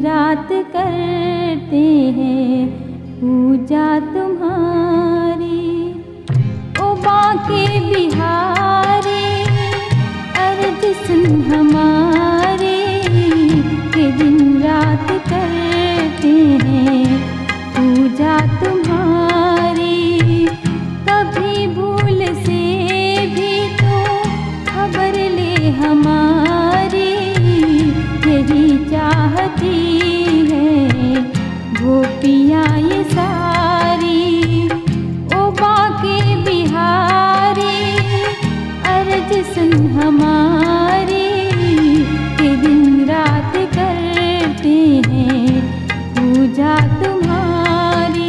रात करते हैं पूजा तुम्हारी। ओ बाके बिहारी अर्ज सुन हमारी, कि दिन रात करते हैं पूजा तुम्हारी। कभी भूल से भी तो खबर ले हमारी, यही चाहती है गोपियाँ ये सारी। ओ बाके बिहारी अर्ज सुन हमारी, कि दिन रात करते हैं पूजा तुम्हारी।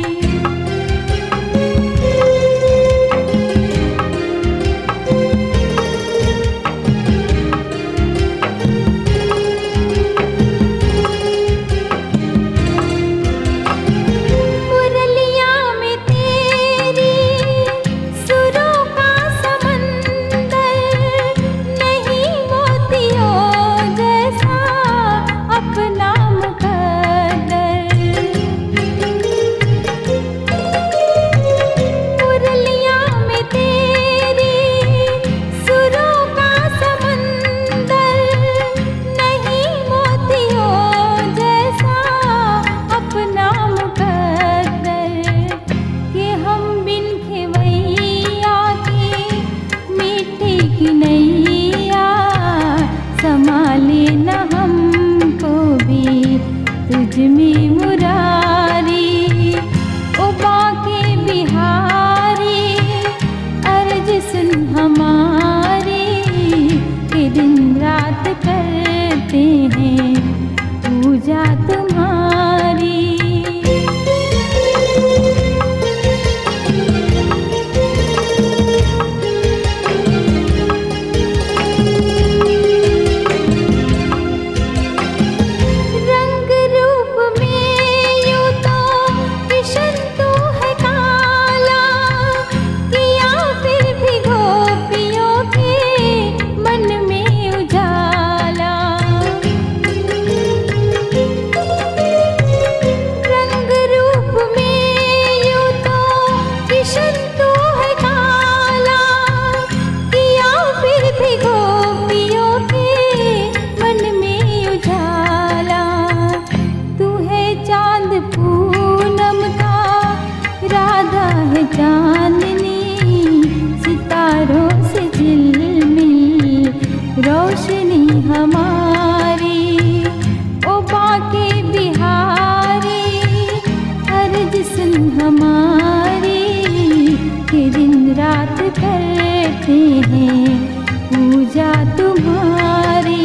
तुझ में मुरारी, ओ बाके बिहारी अर्ज सुन हमारी, कि दिन रात करते हैं पूजा तुम्हारी। चांदनी सितारों से झिलमिल रोशनी हमारी, ओ बाके बिहारी अर्ज सुन हमारी, कि दिन रात करते हैं पूजा तुम्हारी।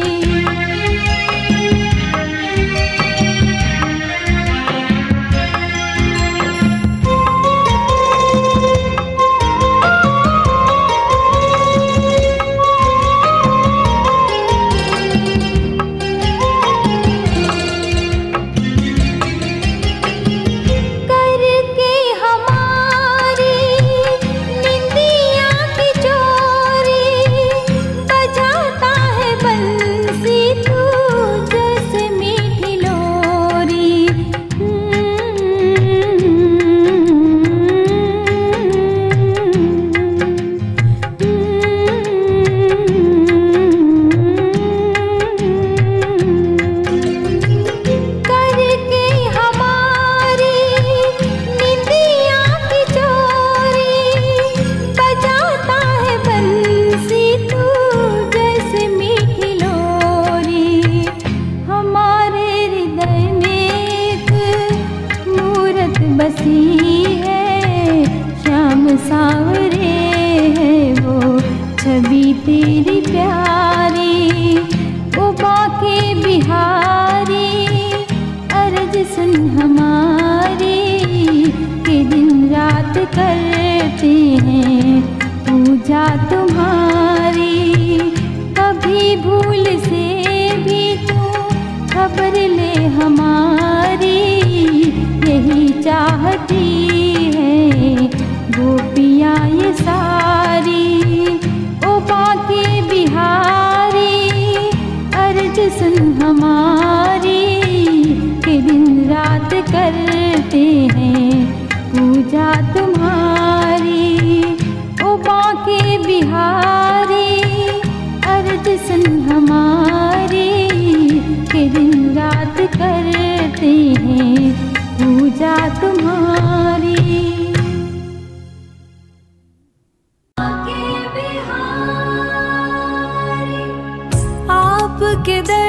बसी है श्याम सावरे है वो छवि तेरी प्यारी, ओ बाके बिहारी अर्ज सुन हमारी, कि दिन रात करते हैं पूजा तुम्हारी। कभी भूल से भी तू खबर ले हमारी, यही चाहती है गोपियाँ ये सारी। ओ बाके बिहारी अर्ज सुन हमारी,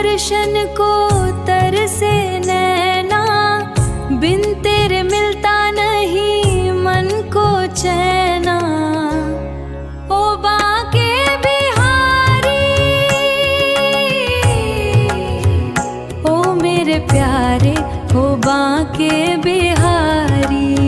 दर्शन को तरसे नैना, बिन तेरे मिलता नहीं मन को चैना। ओ बाके बिहारी, ओ मेरे प्यारे, ओ बाके बिहारी।